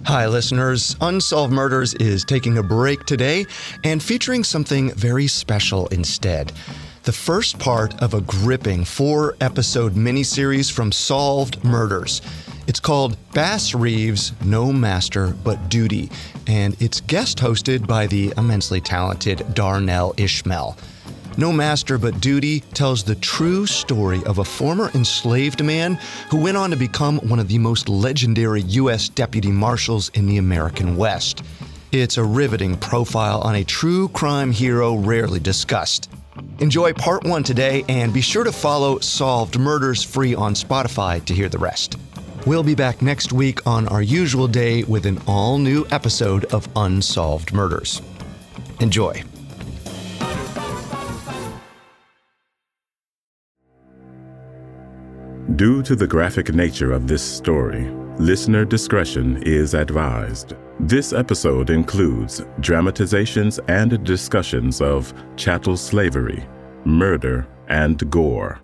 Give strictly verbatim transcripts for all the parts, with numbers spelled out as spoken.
Hi, listeners. Unsolved Murders is taking a break today and featuring something very special instead. The first part of a gripping four-episode miniseries from Solved Murders. It's called Bass Reeves, No Master But Duty, and it's guest hosted by the immensely talented Darnell Ishmael. No Master But Duty tells the true story of a former enslaved man who went on to become one of the most legendary U S deputy marshals in the American West. It's a riveting profile on a true crime hero rarely discussed. Enjoy part one today and be sure to follow Solved Murders free on Spotify to hear the rest. We'll be back next week on our usual day with an all-new episode of Unsolved Murders. Enjoy. Due to the graphic nature of this story, listener discretion is advised. This episode includes dramatizations and discussions of chattel slavery, murder, and gore.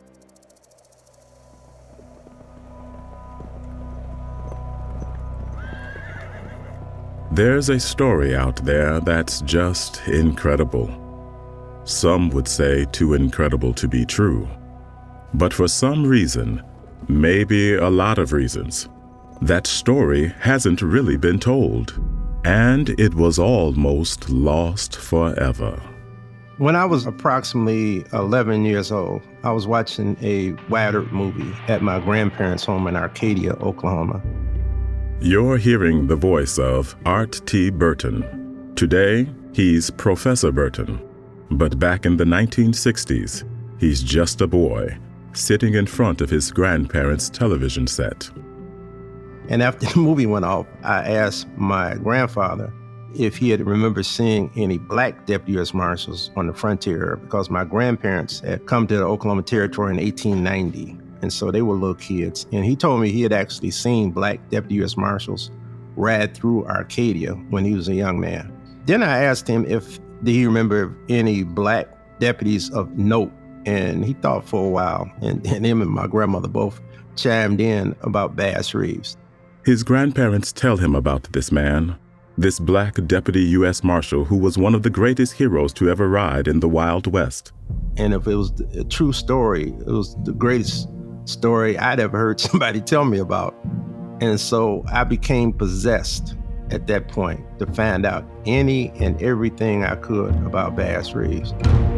There's a story out there that's just incredible. Some would say too incredible to be true. But for some reason, maybe a lot of reasons, that story hasn't really been told, and it was almost lost forever. When I was approximately eleven years old, I was watching a Woodard movie at my grandparents' home in Arcadia, Oklahoma. You're hearing the voice of Art T. Burton. Today, he's Professor Burton, but back in the nineteen sixties, he's just a boy, sitting in front of his grandparents' television set. And after the movie went off, I asked my grandfather if he had remembered seeing any black deputy U S Marshals on the frontier, because my grandparents had come to the Oklahoma Territory in eighteen ninety, and so they were little kids. And he told me he had actually seen black deputy U S Marshals ride through Arcadia when he was a young man. Then I asked him if did he remember any black deputies of note. And he thought for a while, and, and him and my grandmother both chimed in about Bass Reeves. His grandparents tell him about this man, this black deputy U S Marshal who was one of the greatest heroes to ever ride in the Wild West. And if it was a true story, it was the greatest story I'd ever heard somebody tell me about. And so I became possessed at that point to find out any and everything I could about Bass Reeves.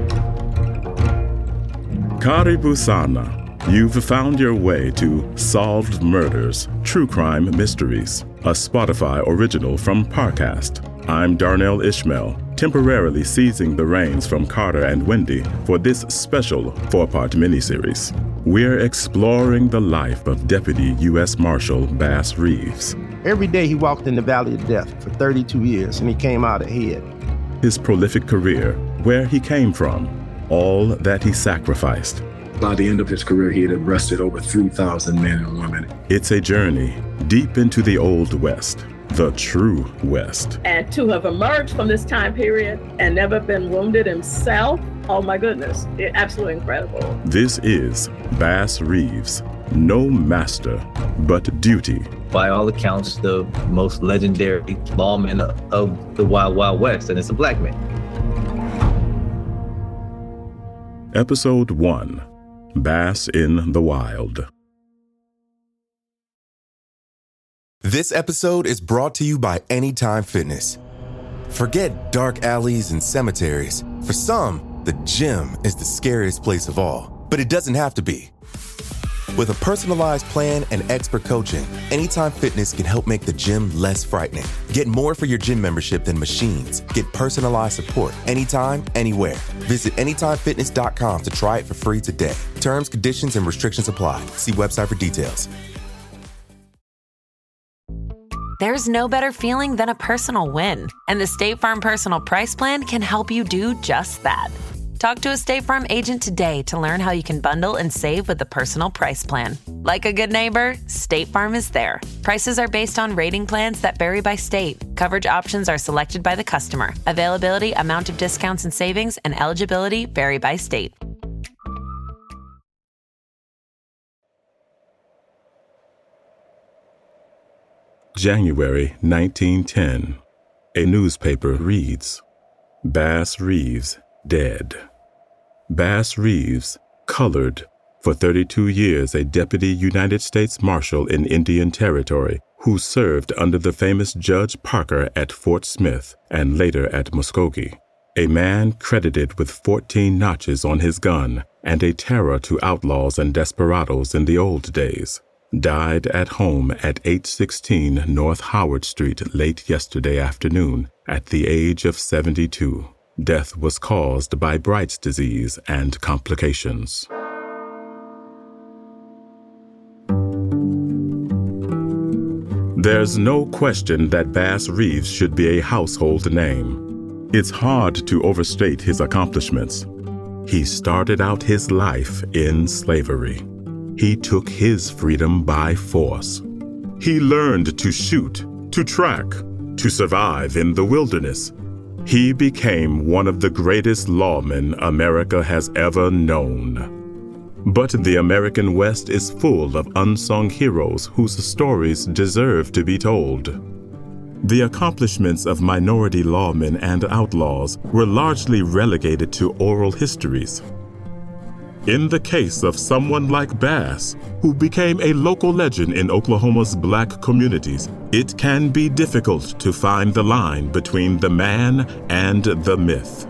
Karibu Sana, you've found your way to Solved Murders, True Crime Mysteries, a Spotify original from Parcast. I'm Darnell Ishmael, temporarily seizing the reins from Carter and Wendy for this special four-part miniseries. We're exploring the life of Deputy U S Marshal Bass Reeves. Every day he walked in the Valley of Death for thirty-two years, and he came out ahead. His prolific career, where he came from, all that he sacrificed. By the end of his career, he had arrested over three thousand men and women. It's a journey deep into the Old West, the true West. And to have emerged from this time period and never been wounded himself, oh my goodness, it, absolutely incredible. This is Bass Reeves, No Master But Duty. By all accounts, the most legendary lawman of the Wild Wild West, and it's a black man. Episode one, Bass in the Wild. This episode is brought to you by Anytime Fitness. Forget dark alleys and cemeteries. For some, the gym is the scariest place of all, but it doesn't have to be. With a personalized plan and expert coaching, Anytime Fitness can help make the gym less frightening. Get more for your gym membership than machines. Get personalized support anytime, anywhere. Visit anytime fitness dot com to try it for free today. Terms, conditions, and restrictions apply. See website for details. There's no better feeling than a personal win, and the State Farm Personal Price Plan can help you do just that. Talk to a State Farm agent today to learn how you can bundle and save with the Personal Price Plan. Like a good neighbor, State Farm is there. Prices are based on rating plans that vary by state. Coverage options are selected by the customer. Availability, amount of discounts and savings, and eligibility vary by state. January nineteen ten. A newspaper reads, Bass Reeves dead. Bass Reeves, colored, for thirty-two years a deputy United States Marshal in Indian Territory, who served under the famous Judge Parker at Fort Smith and later at Muskogee. A man credited with fourteen notches on his gun and a terror to outlaws and desperados in the old days, died at home at eight sixteen North Howard Street late yesterday afternoon at the age of seventy-two. Death was caused by Bright's disease and complications. There's no question that Bass Reeves should be a household name. It's hard to overstate his accomplishments. He started out his life in slavery. He took his freedom by force. He learned to shoot, to track, to survive in the wilderness. He became one of the greatest lawmen America has ever known. But the American West is full of unsung heroes whose stories deserve to be told. The accomplishments of minority lawmen and outlaws were largely relegated to oral histories. In the case of someone like Bass, who became a local legend in Oklahoma's black communities, it can be difficult to find the line between the man and the myth.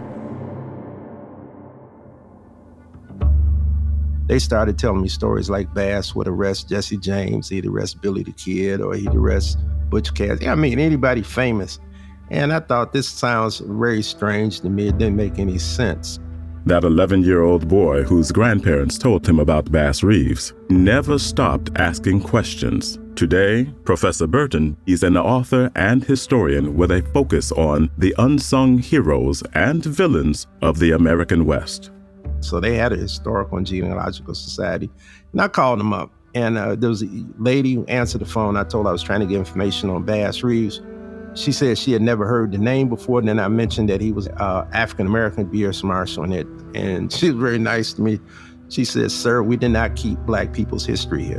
They started telling me stories like Bass would arrest Jesse James, he'd arrest Billy the Kid, or he'd arrest Butch Cassidy. I mean, anybody famous. And I thought, this sounds very strange to me. It didn't make any sense. That eleven-year-old boy whose grandparents told him about Bass Reeves never stopped asking questions. Today, Professor Burton is an author and historian with a focus on the unsung heroes and villains of the American West. So they had a historical and genealogical society. And I called them up. And uh, there was a lady who answered the phone. I told her I was trying to get information on Bass Reeves. She said she had never heard the name before. And then I mentioned that he was uh, African-American U S Marshal. And, it, and she was very nice to me. She said, "Sir, we did not keep Black people's history here."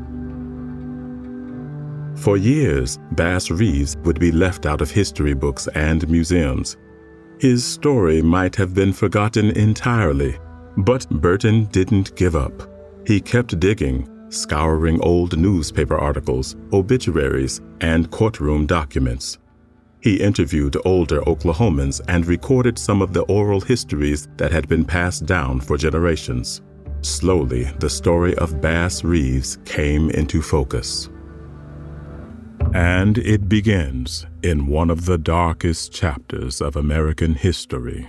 For years, Bass Reeves would be left out of history books and museums. His story might have been forgotten entirely, but Burton didn't give up. He kept digging, scouring old newspaper articles, obituaries, and courtroom documents. He interviewed older Oklahomans and recorded some of the oral histories that had been passed down for generations. Slowly, the story of Bass Reeves came into focus. And it begins in one of the darkest chapters of American history.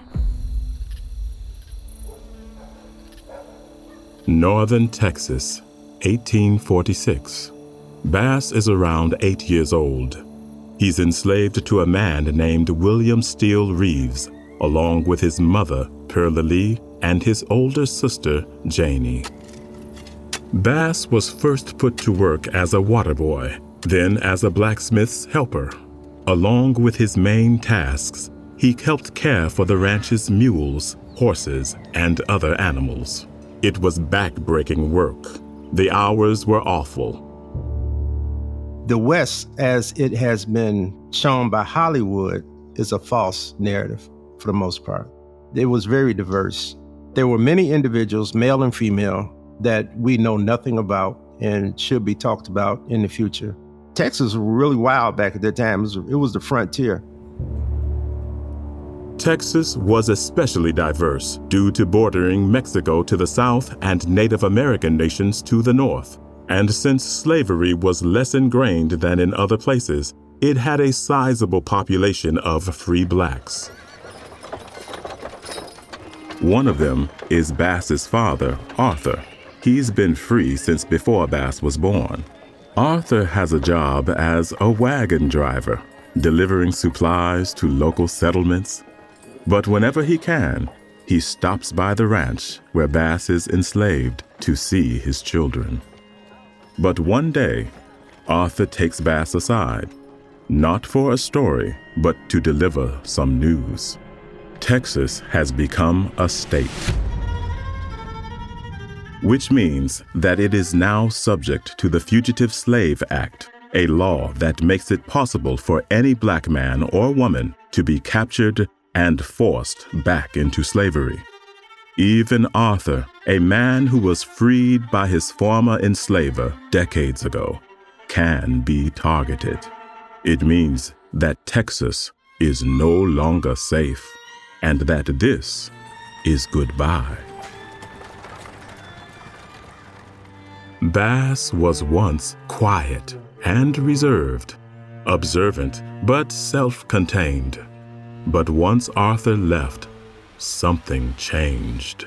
Northern Texas, eighteen forty-six. Bass is around eight years old. He's enslaved to a man named William Steele Reeves, along with his mother, Pearlie Lee, and his older sister, Janie. Bass was first put to work as a water boy, then as a blacksmith's helper. Along with his main tasks, he helped care for the ranch's mules, horses, and other animals. It was back-breaking work. The hours were awful. The West, as it has been shown by Hollywood, is a false narrative for the most part. It was very diverse. There were many individuals, male and female, that we know nothing about and should be talked about in the future. Texas was really wild back at that time. It was, it was the frontier. Texas was especially diverse due to bordering Mexico to the south and Native American nations to the north. And since slavery was less ingrained than in other places, it had a sizable population of free blacks. One of them is Bass's father, Arthur. He's been free since before Bass was born. Arthur has a job as a wagon driver, delivering supplies to local settlements. But whenever he can, he stops by the ranch where Bass is enslaved to see his children. But one day, Arthur takes Bass aside, not for a story, but to deliver some news. Texas has become a state, which means that it is now subject to the Fugitive Slave Act, a law that makes it possible for any black man or woman to be captured and forced back into slavery. Even Arthur, a man who was freed by his former enslaver decades ago, can be targeted. It means that Texas is no longer safe, and that this is goodbye. Bass was once quiet and reserved, observant but self-contained. But once Arthur left, something changed.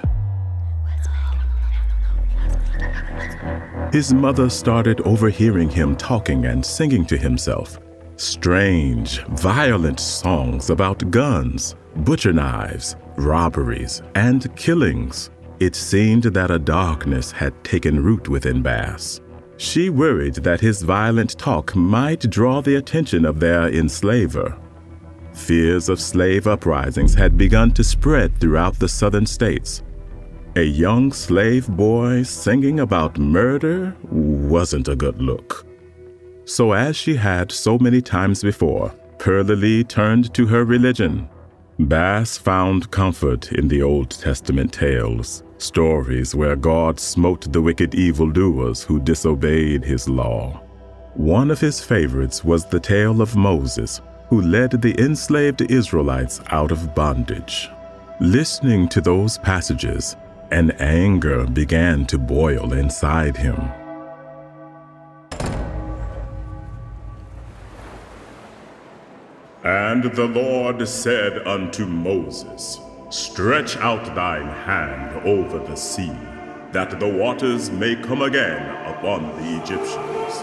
His mother started overhearing him talking and singing to himself strange, violent songs about guns, butcher knives, robberies, and killings. It seemed that a darkness had taken root within Bass. She worried that his violent talk might draw the attention of their enslaver. Fears of slave uprisings had begun to spread throughout the southern states. A young slave boy singing about murder wasn't a good look. So as she had so many times before, Pearlie Lee turned to her religion. Bass found comfort in the Old Testament tales, stories where God smote the wicked evildoers who disobeyed his law. One of his favorites was the tale of Moses, who led the enslaved Israelites out of bondage. Listening to those passages, an anger began to boil inside him. And the Lord said unto Moses, Stretch out thine hand over the sea, that the waters may come again upon the Egyptians.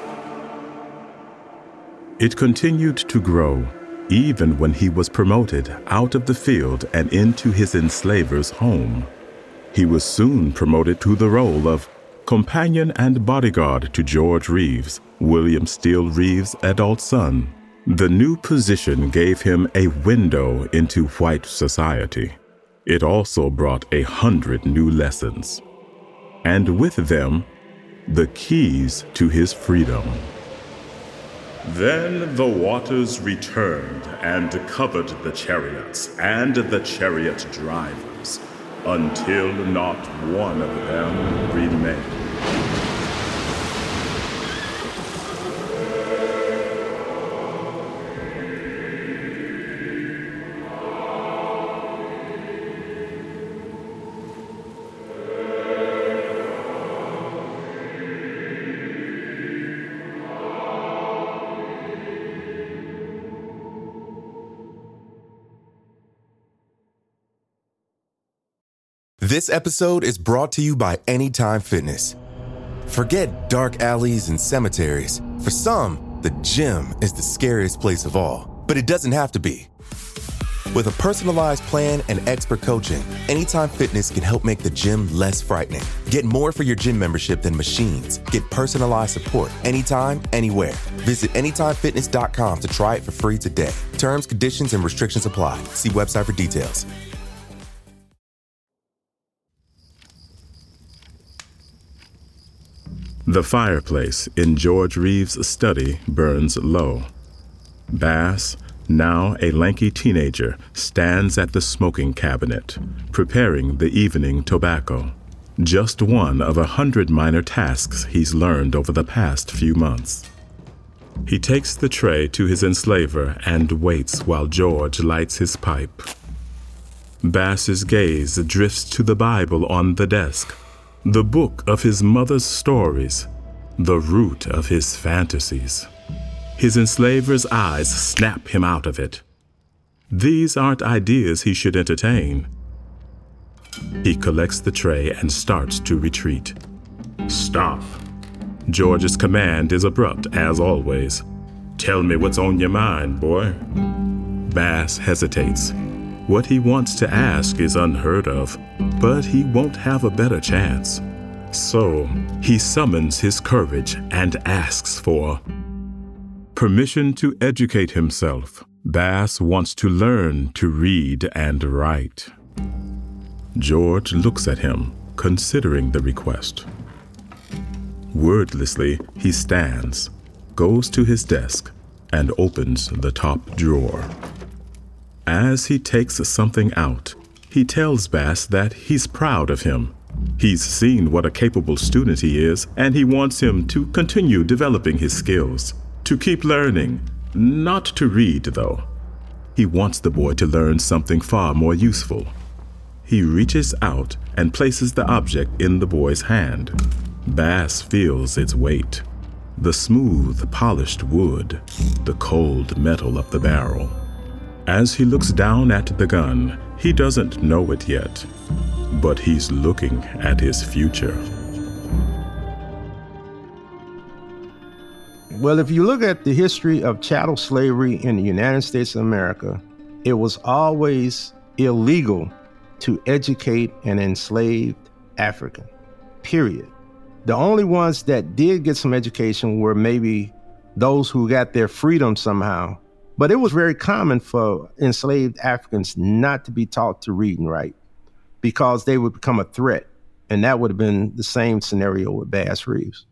It continued to grow, even when he was promoted out of the field and into his enslaver's home. He was soon promoted to the role of companion and bodyguard to George Reeves, William Steele Reeves' adult son. The new position gave him a window into white society. It also brought a hundred new lessons, and with them, the keys to his freedom. Then the waters returned and covered the chariots and the chariot drivers, until not one of them remained. This episode is brought to you by Anytime Fitness. Forget dark alleys and cemeteries. For some, the gym is the scariest place of all, but it doesn't have to be. With a personalized plan and expert coaching, Anytime Fitness can help make the gym less frightening. Get more for your gym membership than machines. Get personalized support anytime, anywhere. Visit anytime fitness dot com to try it for free today. Terms, conditions, and restrictions apply. See website for details. The fireplace in George Reeves' study burns low. Bass, now a lanky teenager, stands at the smoking cabinet, preparing the evening tobacco. Just one of a hundred minor tasks he's learned over the past few months. He takes the tray to his enslaver and waits while George lights his pipe. Bass's gaze drifts to the Bible on the desk, the book of his mother's stories, the root of his fantasies. His enslaver's eyes snap him out of it. These aren't ideas he should entertain. He collects the tray and starts to retreat. Stop. George's command is abrupt, as always. Tell me what's on your mind, boy. Bass hesitates. What he wants to ask is unheard of, but he won't have a better chance. So he summons his courage and asks for permission to educate himself. Bass wants to learn to read and write. George looks at him, considering the request. Wordlessly, he stands, goes to his desk and opens the top drawer. As he takes something out, he tells Bass that he's proud of him. He's seen what a capable student he is, and he wants him to continue developing his skills, to keep learning, not to read, though. He wants the boy to learn something far more useful. He reaches out and places the object in the boy's hand. Bass feels its weight. The smooth, polished wood, the cold metal of the barrel. As he looks down at the gun, he doesn't know it yet, but he's looking at his future. Well, if you look at the history of chattel slavery in the United States of America, it was always illegal to educate an enslaved African, period. The only ones that did get some education were maybe those who got their freedom somehow. But it was very common for enslaved Africans not to be taught to read and write because they would become a threat. And that would have been the same scenario with Bass Reeves.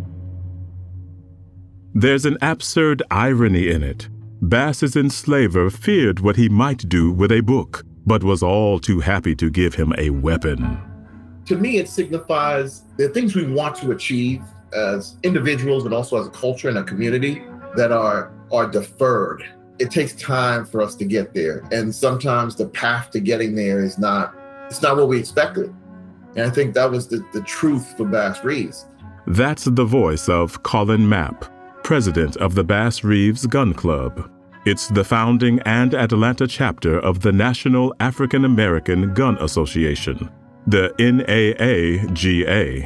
There's an absurd irony in it. Bass's enslaver feared what he might do with a book, but was all too happy to give him a weapon. To me, it signifies the things we want to achieve as individuals, but also as a culture and a community that are, are deferred. It takes time for us to get there. And sometimes the path to getting there is not, it's not what we expected. And I think that was the, the truth for Bass Reeves. That's the voice of Colin Mapp, president of the Bass Reeves Gun Club. It's the founding and Atlanta chapter of the National African American Gun Association, the N A A G A.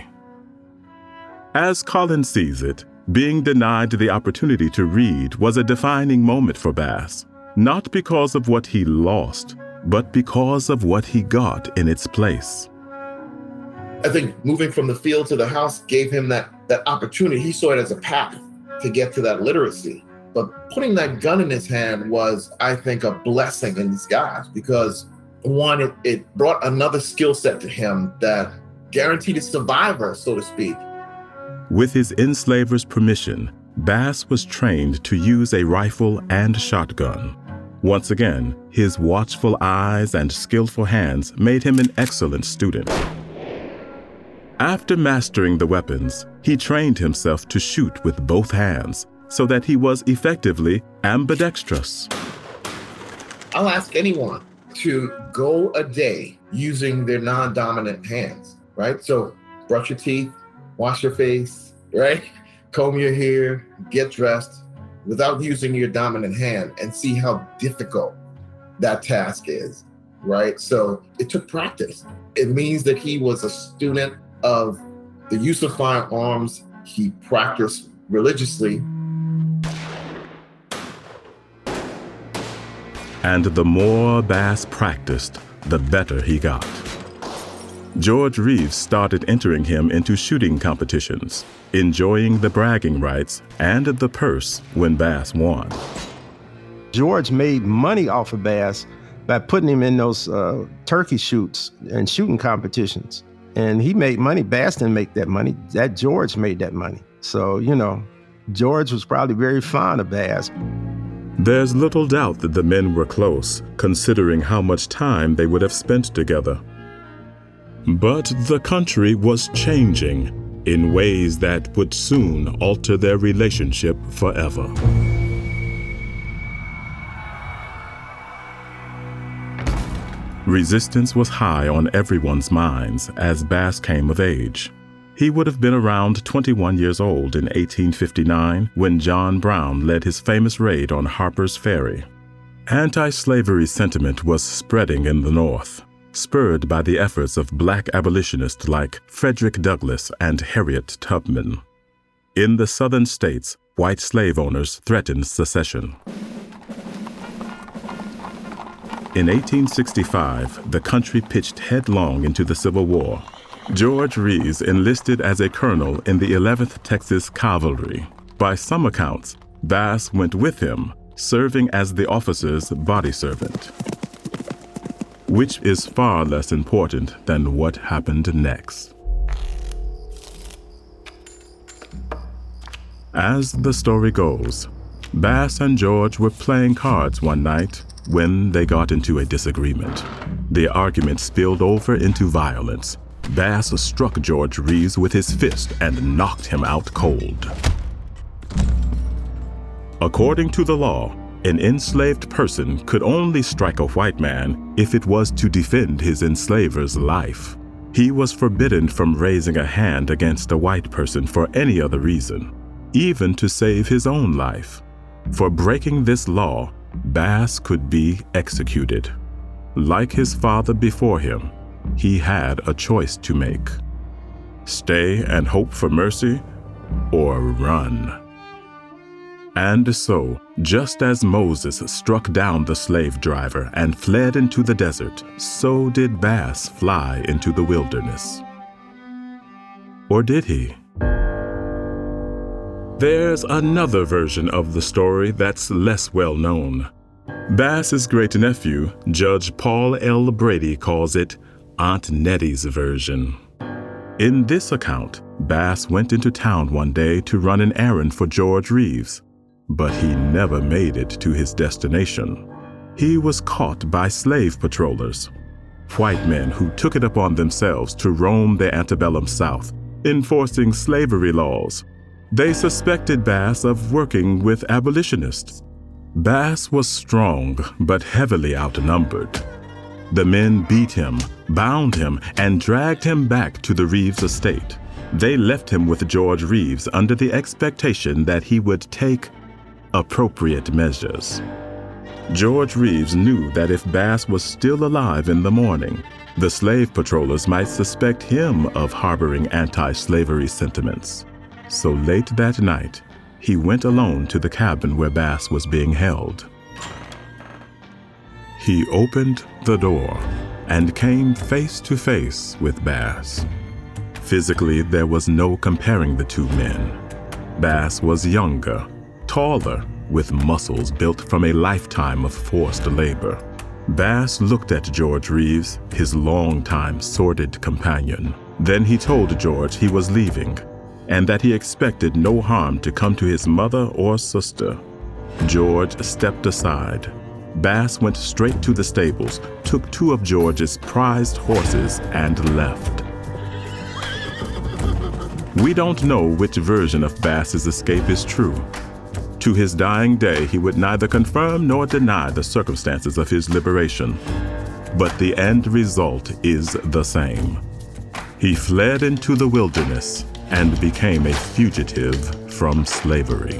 As Colin sees it, being denied the opportunity to read was a defining moment for Bass, not because of what he lost, but because of what he got in its place. I think moving from the field to the house gave him that, that opportunity. He saw it as a path to get to that literacy. But putting that gun in his hand was, I think, a blessing in disguise because, one, it, it brought another skill set to him that guaranteed a survivor, so to speak. With his enslaver's permission, Bass was trained to use a rifle and shotgun. Once again, his watchful eyes and skillful hands made him an excellent student. After mastering the weapons, he trained himself to shoot with both hands so that he was effectively ambidextrous. I'll ask anyone to go a day using their non-dominant hands, right? So brush your teeth, wash your face, right? Comb your hair, get dressed without using your dominant hand and see how difficult that task is, right? So it took practice. It means that he was a student of the use of firearms. He practiced religiously. And the more Bass practiced, the better he got. George Reeves started entering him into shooting competitions, enjoying the bragging rights and the purse when Bass won. George made money off of Bass by putting him in those uh, turkey shoots and shooting competitions. And he made money. Bass didn't make that money. That George made that money. So, you know, George was probably very fond of Bass. There's little doubt that the men were close, considering how much time they would have spent together. But the country was changing in ways that would soon alter their relationship forever. Resistance was high on everyone's minds as Bass came of age. He would have been around twenty-one years old in eighteen fifty-nine when John Brown led his famous raid on Harper's Ferry. Anti-slavery sentiment was spreading in the North, spurred by the efforts of black abolitionists like Frederick Douglass and Harriet Tubman. In the southern states, white slave owners threatened secession. In eighteen sixty-five, the country pitched headlong into the Civil War. George Reeves enlisted as a colonel in the eleventh Texas Cavalry. By some accounts, Bass went with him, serving as the officer's body servant, which is far less important than what happened next. As the story goes, Bass and George were playing cards one night when they got into a disagreement. The argument spilled over into violence. Bass struck George Reeves with his fist and knocked him out cold. According to the law, an enslaved person could only strike a white man if it was to defend his enslaver's life. He was forbidden from raising a hand against a white person for any other reason, even to save his own life. For breaking this law, Bass could be executed. Like his father before him, he had a choice to make: stay and hope for mercy, or run. And so, just as Moses struck down the slave driver and fled into the desert, so did Bass fly into the wilderness. Or did he? There's another version of the story that's less well known. Bass's great-nephew, Judge Paul L. Brady, calls it Aunt Nettie's version. In this account, Bass went into town one day to run an errand for George Reeves, but he never made it to his destination. He was caught by slave patrollers, white men who took it upon themselves to roam the antebellum South, enforcing slavery laws. They suspected Bass of working with abolitionists. Bass was strong, but heavily outnumbered. The men beat him, bound him, and dragged him back to the Reeves estate. They left him with George Reeves under the expectation that he would take appropriate measures. George Reeves knew that if Bass was still alive in the morning, the slave patrollers might suspect him of harboring anti-slavery sentiments. So late that night, he went alone to the cabin where Bass was being held. He opened the door and came face to face with Bass. Physically, there was no comparing the two men. Bass was younger, taller, with muscles built from a lifetime of forced labor. Bass looked at George Reeves, his longtime sordid companion. Then he told George he was leaving, and that he expected no harm to come to his mother or sister. George stepped aside. Bass went straight to the stables, took two of George's prized horses, and left. We don't know which version of Bass's escape is true. To his dying day, he would neither confirm nor deny the circumstances of his liberation. But the end result is the same. He fled into the wilderness and became a fugitive from slavery.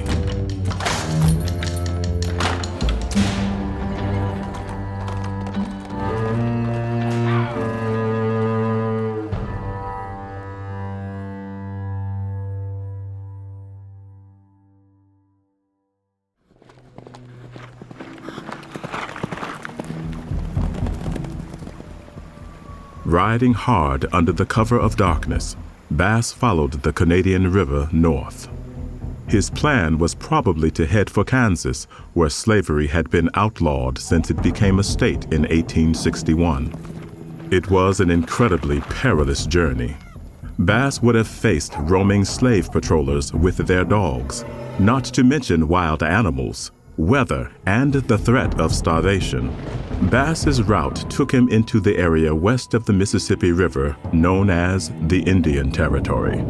Riding hard under the cover of darkness, Bass followed the Canadian River north. His plan was probably to head for Kansas, where slavery had been outlawed since it became a state in eighteen sixty-one. It was an incredibly perilous journey. Bass would have faced roaming slave patrollers with their dogs, not to mention wild animals, weather, and the threat of starvation. Bass's route took him into the area west of the Mississippi River known as the Indian Territory.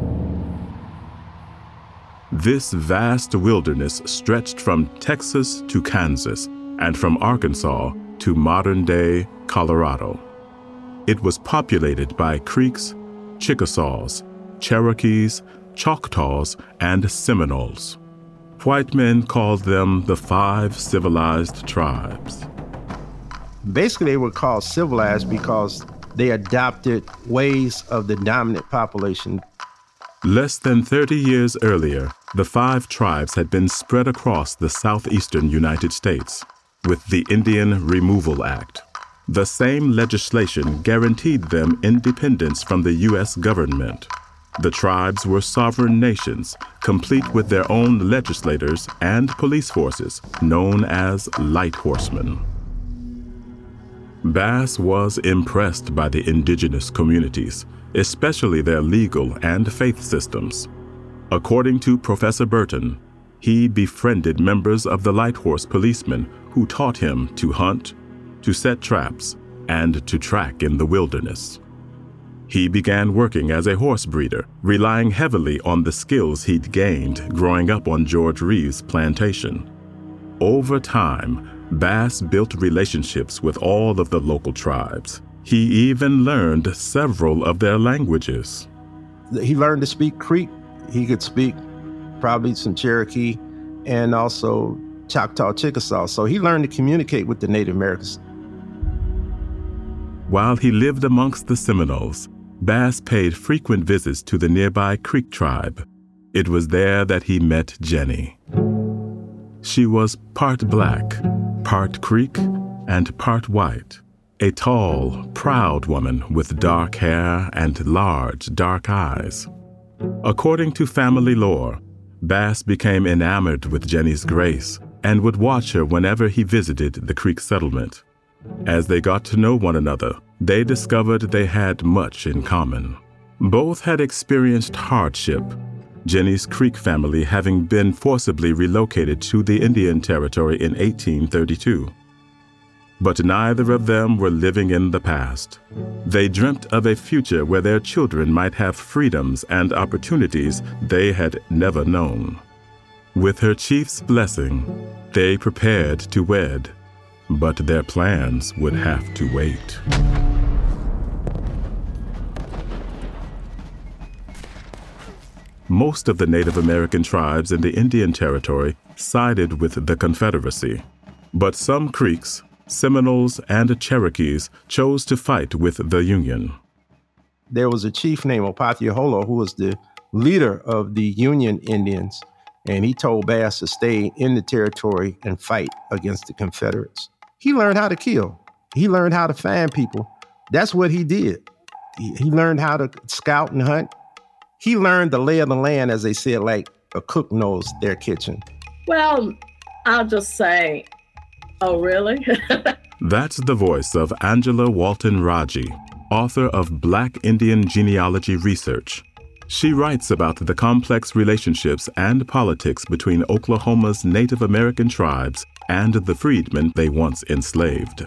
This vast wilderness stretched from Texas to Kansas and from Arkansas to modern-day Colorado. It was populated by Creeks, Chickasaws, Cherokees, Choctaws, and Seminoles. White men called them the Five Civilized Tribes. Basically, they were called civilized because they adopted ways of the dominant population. Less than thirty years earlier, the five tribes had been spread across the southeastern United States with the Indian Removal Act. The same legislation guaranteed them independence from the U S government. The tribes were sovereign nations, complete with their own legislators and police forces, known as light horsemen. Bass was impressed by the indigenous communities, especially their legal and faith systems. According to Professor Burton, he befriended members of the Light Horse policemen who taught him to hunt, to set traps, and to track in the wilderness. He began working as a horse breeder, relying heavily on the skills he'd gained growing up on George Reeves' plantation. Over time, Bass built relationships with all of the local tribes. He even learned several of their languages. He learned to speak Creek. He could speak probably some Cherokee and also Choctaw Chickasaw. So he learned to communicate with the Native Americans. While he lived amongst the Seminoles, Bass paid frequent visits to the nearby Creek tribe. It was there that he met Jenny. She was part black, part Creek, and part white. A tall, proud woman with dark hair and large, dark eyes. According to family lore, Bass became enamored with Jenny's grace and would watch her whenever he visited the Creek settlement. As they got to know one another, they discovered they had much in common. Both had experienced hardship, Jenny's Creek family having been forcibly relocated to the Indian Territory in eighteen thirty-two. But neither of them were living in the past. They dreamt of a future where their children might have freedoms and opportunities they had never known. With her chief's blessing, they prepared to wed, but their plans would have to wait. Most of the Native American tribes in the Indian Territory sided with the Confederacy, but some Creeks, Seminoles, and Cherokees chose to fight with the Union. There was a chief named Opathiaholo who was the leader of the Union Indians, and he told Bass to stay in the territory and fight against the Confederates. He learned how to kill. He learned how to find people. That's what he did. He, he learned how to scout and hunt. He learned the lay of the land, as they said, like a cook knows their kitchen. Well, I'll just say, oh, really? That's the voice of Angela Walton Raji, author of Black Indian Genealogy Research. She writes about the complex relationships and politics between Oklahoma's Native American tribes and the freedmen they once enslaved.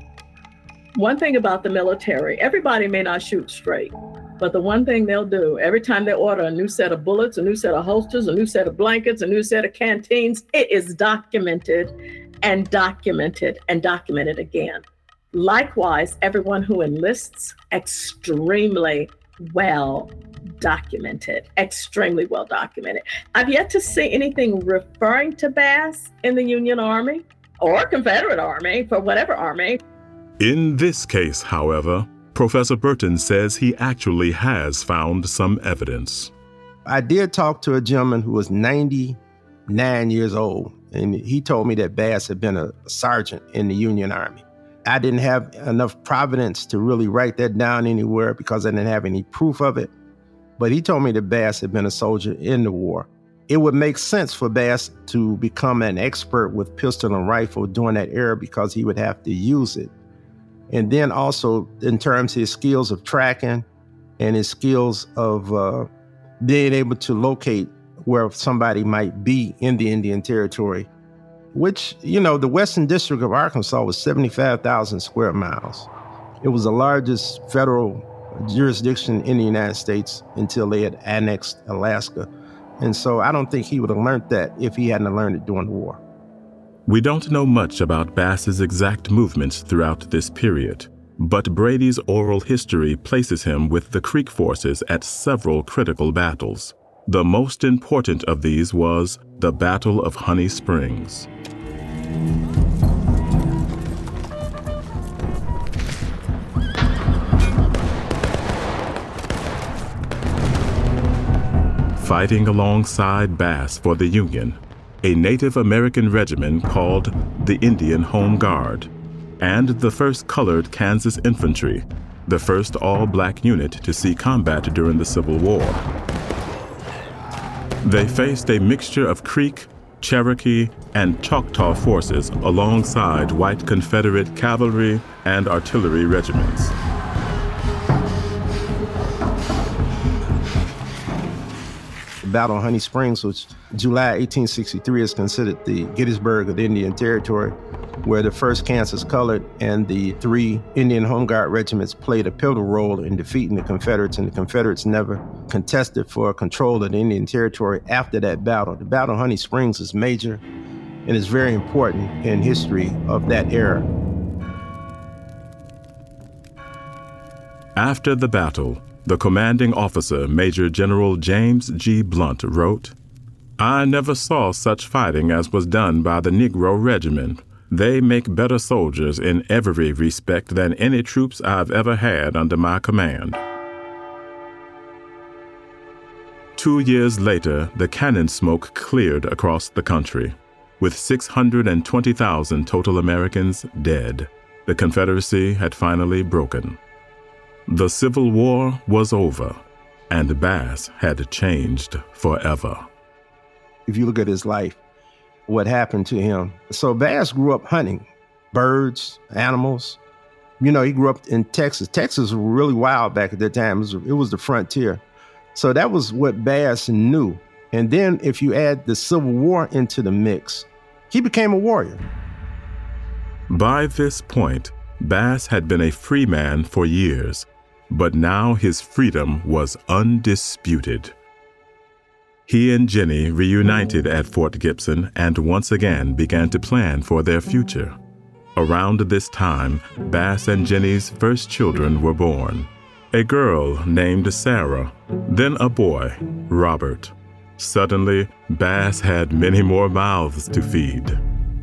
One thing about the military, everybody may not shoot straight, but the one thing they'll do, every time they order a new set of bullets, a new set of holsters, a new set of blankets, a new set of canteens, it is documented and documented and documented again. Likewise, everyone who enlists, extremely well documented, extremely well documented. I've yet to see anything referring to Bass in the Union Army or Confederate Army, for whatever army. In this case, however, Professor Burton says he actually has found some evidence. I did talk to a gentleman who was ninety-nine years old, and he told me that Bass had been a sergeant in the Union Army. I didn't have enough provenance to really write that down anywhere because I didn't have any proof of it. But he told me that Bass had been a soldier in the war. It would make sense for Bass to become an expert with pistol and rifle during that era because he would have to use it. And then also in terms of his skills of tracking and his skills of uh, being able to locate where somebody might be in the Indian Territory, which, you know, the Western District of Arkansas was seventy-five thousand square miles. It was the largest federal jurisdiction in the United States until they had annexed Alaska. And so I don't think he would have learned that if he hadn't learned it during the war. We don't know much about Bass's exact movements throughout this period, but Brady's oral history places him with the Creek forces at several critical battles. The most important of these was the Battle of Honey Springs. Fighting alongside Bass for the Union, a Native American regiment called the Indian Home Guard, and the first Colored Kansas Infantry, the first all-black unit to see combat during the Civil War. They faced a mixture of Creek, Cherokee, and Choctaw forces alongside white Confederate cavalry and artillery regiments. the Battle of Honey Springs, which July eighteen sixty-three is considered the Gettysburg of the Indian Territory, where the first Kansas Colored and the three Indian Home Guard regiments played a pivotal role in defeating the Confederates, and the Confederates never contested for control of the Indian Territory after that battle. The Battle of Honey Springs is major and is very important in history of that era. After the battle, the commanding officer, Major General James G. Blunt, wrote, "I never saw such fighting as was done by the Negro Regiment. They make better soldiers in every respect than any troops I've ever had under my command." Two years later, the cannon smoke cleared across the country. With six hundred twenty thousand total Americans dead, the Confederacy had finally broken. The Civil War was over, and Bass had changed forever. If you look at his life, what happened to him. So Bass grew up hunting birds, animals. You know, he grew up in Texas. Texas was really wild back at that time. It was, it was the frontier. So that was what Bass knew. And then if you add the Civil War into the mix, he became a warrior. By this point, Bass had been a free man for years, but now his freedom was undisputed. He and Jenny reunited at Fort Gibson and once again began to plan for their future. Around this time, Bass and Jenny's first children were born. A girl named Sarah, then a boy, Robert. Suddenly, Bass had many more mouths to feed.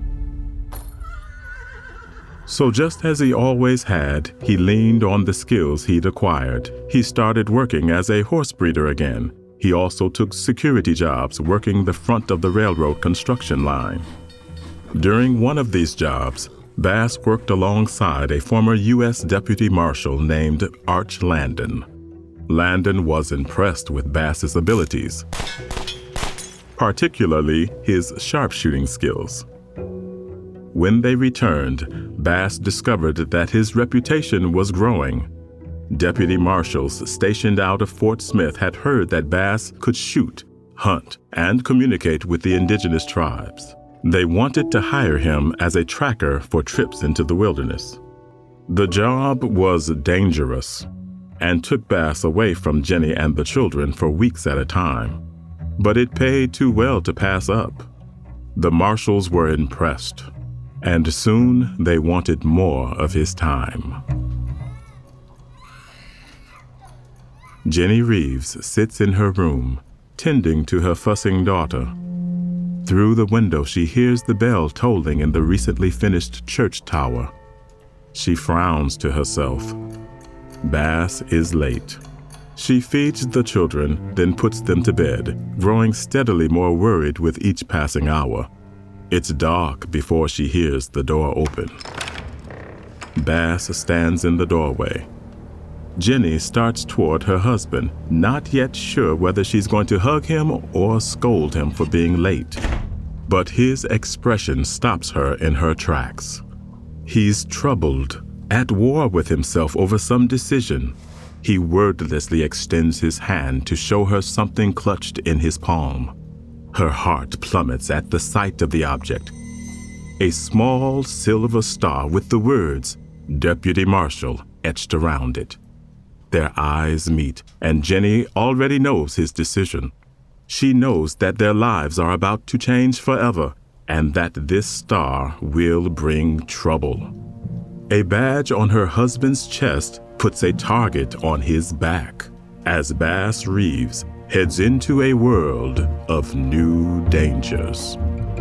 So just as he always had, he leaned on the skills he'd acquired. He started working as a horse breeder again. He also took security jobs working the front of the railroad construction line. During one of these jobs, Bass worked alongside a former U S Deputy Marshal named Arch Landon. Landon was impressed with Bass's abilities, particularly his sharpshooting skills. When they returned, Bass discovered that his reputation was growing. Deputy marshals stationed out of Fort Smith had heard that Bass could shoot, hunt, and communicate with the indigenous tribes. They wanted to hire him as a tracker for trips into the wilderness. The job was dangerous and took Bass away from Jenny and the children for weeks at a time. But it paid too well to pass up. The marshals were impressed, and soon they wanted more of his time. Jenny Reeves sits in her room, tending to her fussing daughter. Through the window, she hears the bell tolling in the recently finished church tower. She frowns to herself. Bass is late. She feeds the children, then puts them to bed, growing steadily more worried with each passing hour. It's dark before she hears the door open. Bass stands in the doorway. Jenny starts toward her husband, not yet sure whether she's going to hug him or scold him for being late. But his expression stops her in her tracks. He's troubled, at war with himself over some decision. He wordlessly extends his hand to show her something clutched in his palm. Her heart plummets at the sight of the object. A small silver star with the words, Deputy Marshal, etched around it. Their eyes meet, and Jenny already knows his decision. She knows that their lives are about to change forever, and that this star will bring trouble. A badge on her husband's chest puts a target on his back, as Bass Reeves heads into a world of new dangers.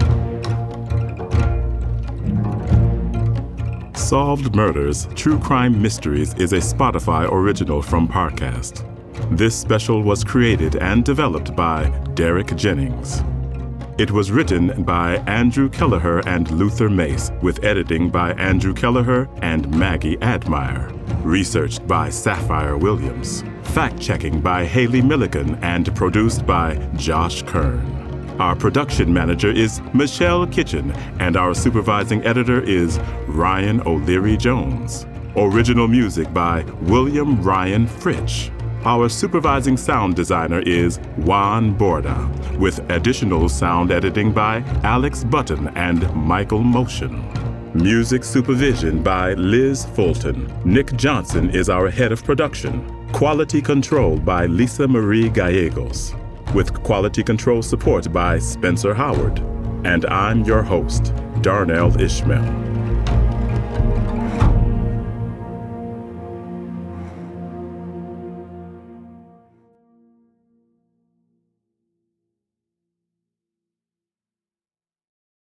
Solved Murders, True Crime Mysteries is a Spotify original from Parcast. This special was created and developed by Derek Jennings. It was written by Andrew Kelleher and Luther Mace, with editing by Andrew Kelleher and Maggie Admire. Researched by Sapphire Williams. Fact-checking by Haley Milliken and produced by Josh Kern. Our production manager is Michelle Kitchen, and our supervising editor is Ryan O'Leary Jones. Original music by William Ryan Fritsch. Our supervising sound designer is Juan Borda, with additional sound editing by Alex Button and Michael Motion. Music supervision by Liz Fulton. Nick Johnson is our head of production. Quality control by Lisa Marie Gallegos, with quality control support by Spencer Howard. And I'm your host, Darnell Ishmael.